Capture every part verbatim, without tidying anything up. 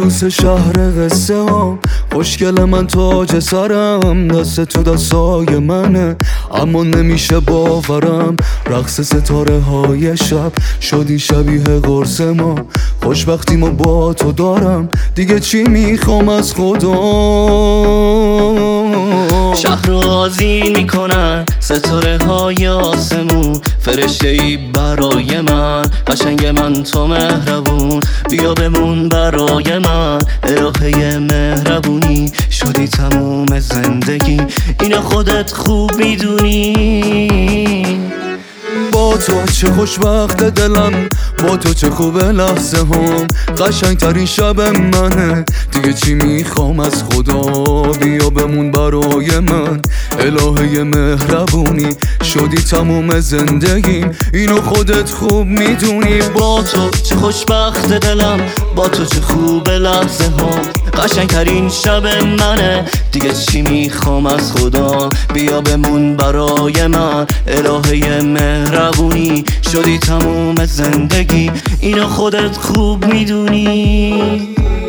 عروس شهر قصه هم، خوشگل من تاج سرم، دست تو دستای منه اما نمیشه باورم. رقص ستاره های شب شدی شبیه قرص ما، خوشبختی ما با تو دارم، دیگه چی میخوام از خدا. شهر رو آذین میکنن ستاره های آسمون، فرشته ای برای من، قشنگ من تو مهربون، بیا بمون برای من، الهه مهربونی شدی تموم زندگی، اینو خودت خوب میدونی. با تو چه خوشبخت دلم، با تو چه خوب لحظه هم، قشنگ ترین شب منه، دیگه چی میخوام از خدا. بیا بمون برای من، الهه مهربونی شدی تموم زندگیم، اینو خودت خوب میدونی. با تو چه خوشبخت دلم، با تو چه خوب لحظه هم، قشنگ ترین شب منه، دیگه چی میخوام از خدا. بیا بمون برای من، الهه مهربونی شدی تموم زندگی، اینو خودت خوب میدونی.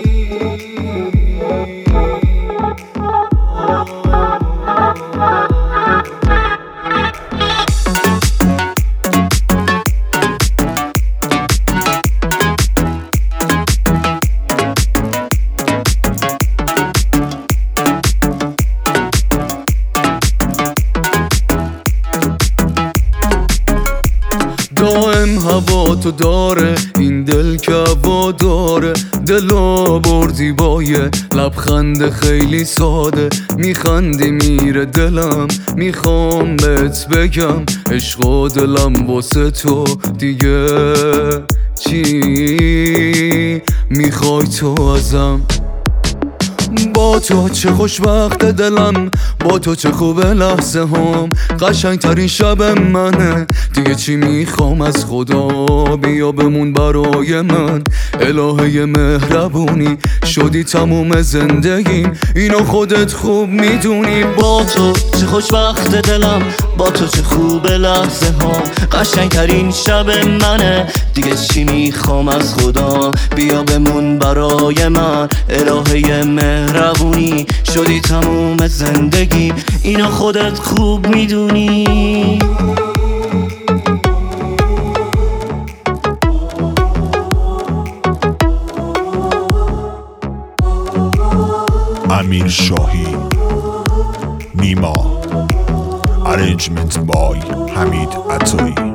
دائم هوا تو داره این دل که هوا داره، دلا بردی با یه لبخند خیلی ساده، میخندی میره دلم، میخوام بهت بگم عشق و دلم واسه تو، دیگه چی میخوای تو ازم. با تو چه خوشبخت دلم، با تو چه خوب لحظه هم، قشنگ ترین شب منه، دیگه چی میخوام از خدا. بیا بمون برای من، الهه مهربونی شدی تموم زندگیم، اینو خودت خوب میدونی. با تو چه خوشبخت دلم، با تو چه خوب لحظه هم، قشنگ ترین شب منه، دیگه چی میخوام از خدا. بیا بمون برای من، الهه مهربونی شدی تموم زندگی، اینو خودت خوب میدونی. امیر شاهی، نیما، ارنجمنت بای حمید عطایی.